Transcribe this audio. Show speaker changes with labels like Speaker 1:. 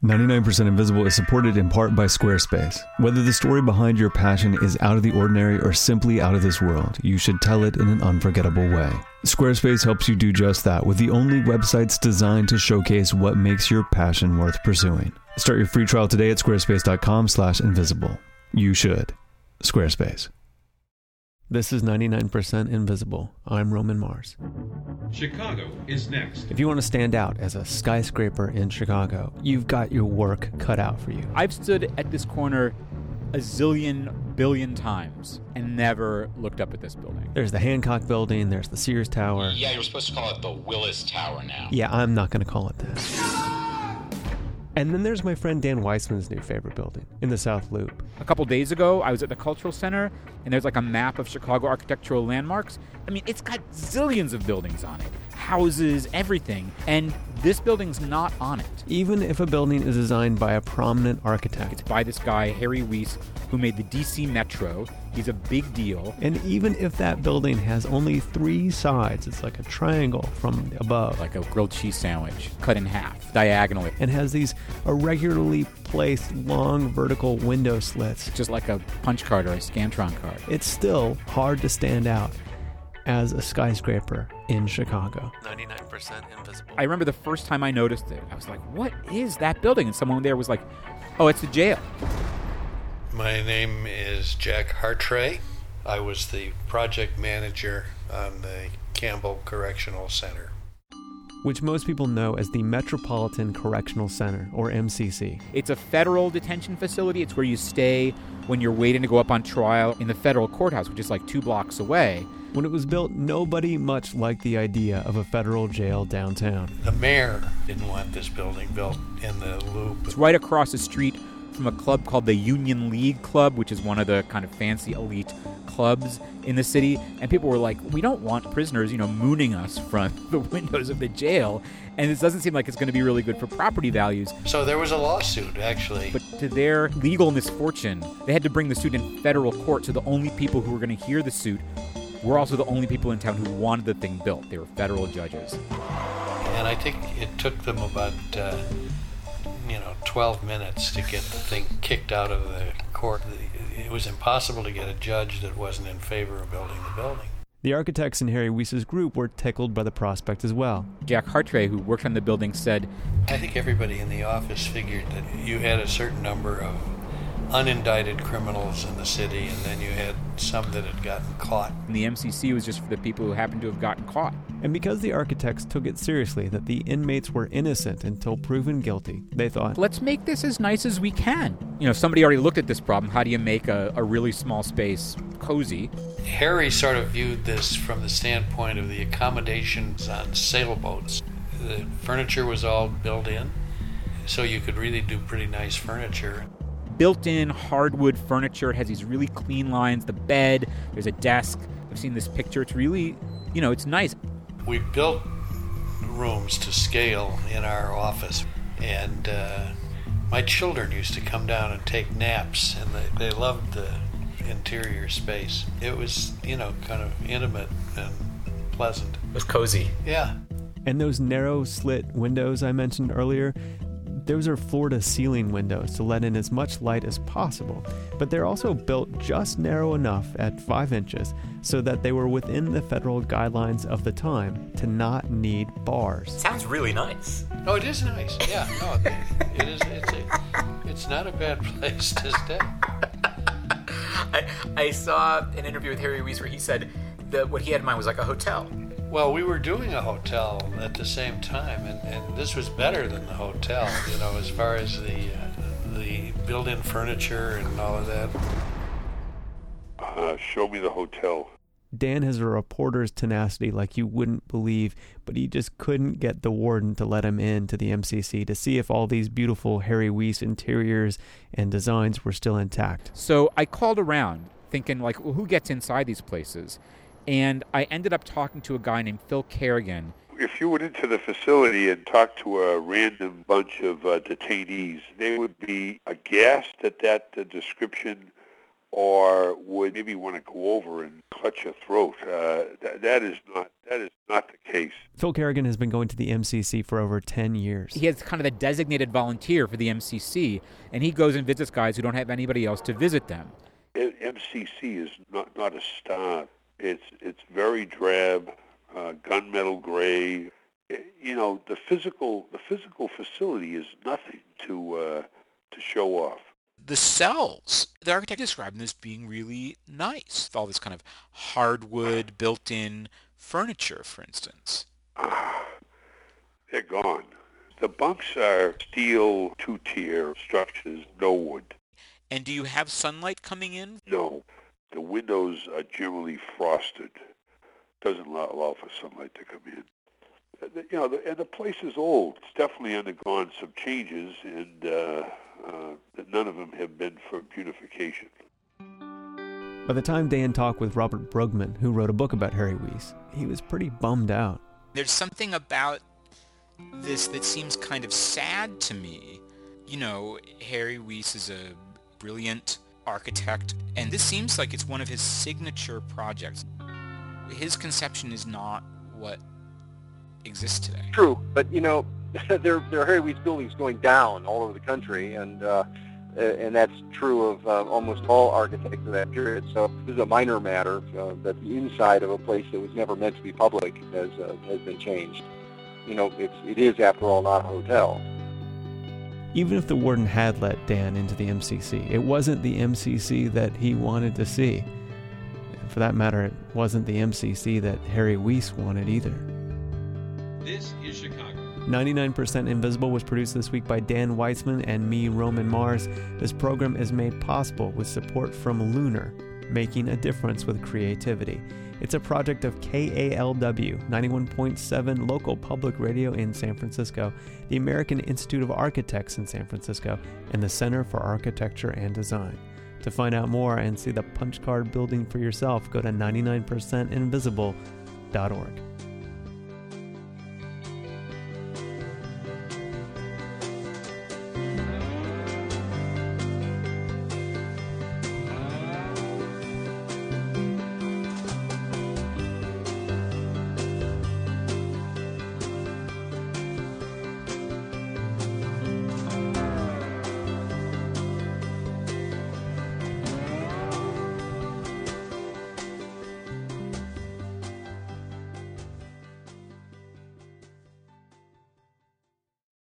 Speaker 1: 99% Invisible is supported in part by Squarespace. Whether the story behind your passion is out of the ordinary or simply out of this world, you should tell it in an unforgettable way. Squarespace helps you do just that with the only websites designed to showcase what makes your passion worth pursuing. Start your free trial today at squarespace.com/invisible. You should. Squarespace. This is 99% Invisible. I'm Roman Mars.
Speaker 2: Chicago is next.
Speaker 1: If you want to stand out as a skyscraper in Chicago, you've got your work cut out for you.
Speaker 3: I've stood at this corner a zillion billion times and never looked up at this building.
Speaker 1: There's the Hancock Building, there's the Sears Tower.
Speaker 4: Yeah, you're supposed to call it the Willis Tower now.
Speaker 1: Yeah, I'm not going to call it that. And then there's my friend Dan Weissman's new favorite building in the South Loop.
Speaker 3: A couple days ago, I was at the Cultural Center, and there's like a map of Chicago architectural landmarks. I mean, it's got zillions of buildings on it, houses, everything, and this building's not on it.
Speaker 1: Even if a building is designed by a prominent architect.
Speaker 3: It's by this guy, Harry Weiss, who made the DC Metro. He's a big deal.
Speaker 1: And even if that building has only 3 sides, it's like a triangle from above.
Speaker 3: Like a grilled cheese sandwich, cut in half, diagonally.
Speaker 1: And has these irregularly placed long vertical window slits.
Speaker 3: Just like a punch card or a Scantron card.
Speaker 1: It's still hard to stand out as a skyscraper in Chicago. 99% Invisible.
Speaker 3: I remember the first time I noticed it, I was like, what is that building? And someone there was like, oh, it's the jail.
Speaker 5: My name is Jack Hartray. I was the project manager on the Campbell Correctional Center,
Speaker 1: which most people know as the Metropolitan Correctional Center, or MCC.
Speaker 3: It's a federal detention facility. It's where you stay when you're waiting to go up on trial in the federal courthouse, which is like 2 blocks away.
Speaker 1: When it was built, nobody much liked the idea of a federal jail downtown.
Speaker 5: The mayor didn't want this building built in the Loop.
Speaker 3: It's right across the street from a club called the Union League Club, which is one of the kind of fancy elite clubs in the city. And people were like, we don't want prisoners, mooning us from the windows of the jail. And this doesn't seem like it's going to be really good for property values.
Speaker 5: So there was a lawsuit, actually.
Speaker 3: But to their legal misfortune, they had to bring the suit in federal court. So the only people who were going to hear the suit were also the only people in town who wanted the thing built. They were federal judges.
Speaker 5: And I think it took them about 12 minutes to get the thing kicked out of the court. It was impossible to get a judge that wasn't in favor of building the building.
Speaker 1: The architects in Harry Weiss's group were tickled by the prospect as well.
Speaker 3: Jack Hartray, who worked on the building, said,
Speaker 5: I think everybody in the office figured that you had a certain number of unindicted criminals in the city, and then you had some that had gotten caught.
Speaker 3: And the MCC was just for the people who happened to have gotten caught.
Speaker 1: And because the architects took it seriously that the inmates were innocent until proven guilty, they thought,
Speaker 3: let's make this as nice as we can. Somebody already looked at this problem. How do you make a really small space cozy?
Speaker 5: Harry sort of viewed this from the standpoint of the accommodations on sailboats. The furniture was all built in, so you could really do pretty nice furniture.
Speaker 3: Built-in hardwood furniture. It has these really clean lines. The bed, there's a desk. I've seen this picture. It's really, it's nice.
Speaker 5: We built rooms to scale in our office, and my children used to come down and take naps, and they loved the interior space. It was, kind of intimate and pleasant.
Speaker 4: It was cozy.
Speaker 5: Yeah.
Speaker 1: And those narrow slit windows I mentioned earlier, those are floor-to-ceiling windows to let in as much light as possible, but they're also built just narrow enough at 5 inches so that they were within the federal guidelines of the time to not need bars.
Speaker 4: Sounds really nice.
Speaker 5: Oh, it is nice. Yeah, no, it is. It's not a bad place to stay.
Speaker 4: I saw an interview with Harry Weiss where he said that what he had in mind was like a hotel.
Speaker 5: Well, we were doing a hotel at the same time, and this was better than the hotel, as far as the built-in furniture and all of that.
Speaker 6: Show me the hotel.
Speaker 1: Dan has a reporter's tenacity like you wouldn't believe, but he just couldn't get the warden to let him in to the MCC to see if all these beautiful Harry Weiss interiors and designs were still intact.
Speaker 3: So I called around thinking, well, who gets inside these places? And I ended up talking to a guy named Phil Kerrigan.
Speaker 6: If you went into the facility and talked to a random bunch of detainees, they would be aghast at that description or would maybe want to go over and clutch your throat. That is not the case.
Speaker 1: Phil Kerrigan has been going to the MCC for over 10 years.
Speaker 3: He is kind of the designated volunteer for the MCC, and he goes and visits guys who don't have anybody else to visit them.
Speaker 6: MCC is not a star. It's very drab, gunmetal gray. You know, the physical facility is nothing to show off.
Speaker 4: The cells, the architect described them as being really nice. All this kind of hardwood, built-in furniture, for instance.
Speaker 6: They're gone. The bunks are steel two-tier structures, no wood.
Speaker 4: And do you have sunlight coming in?
Speaker 6: No. The windows are generally frosted. Doesn't allow for sunlight to come in. You know, and the place is old. It's definitely undergone some changes, and none of them have been for beautification.
Speaker 1: By the time Dan talked with Robert Brugman, who wrote a book about Harry Weese, he was pretty bummed out.
Speaker 4: There's something about this that seems kind of sad to me. You know, Harry Weese is a brilliant architect, and this seems like it's one of his signature projects. His conception is not what exists today.
Speaker 7: True, but you know, there are Harry Weese buildings going down all over the country, and that's true of almost all architects of that period. So this is a minor matter that the inside of a place that was never meant to be public has been changed. You know, it is after all not a hotel.
Speaker 1: Even if the warden had let Dan into the MCC, it wasn't the MCC that he wanted to see. For that matter, it wasn't the MCC that Harry Weese wanted either.
Speaker 2: This is Chicago.
Speaker 1: 99% Invisible was produced this week by Dan Weitzman and me, Roman Mars. This program is made possible with support from Lunar, making a difference with creativity. It's a project of KALW, 91.7 local public radio in San Francisco, the American Institute of Architects in San Francisco, and the Center for Architecture and Design. To find out more and see the punch card building for yourself, go to 99percentinvisible.org.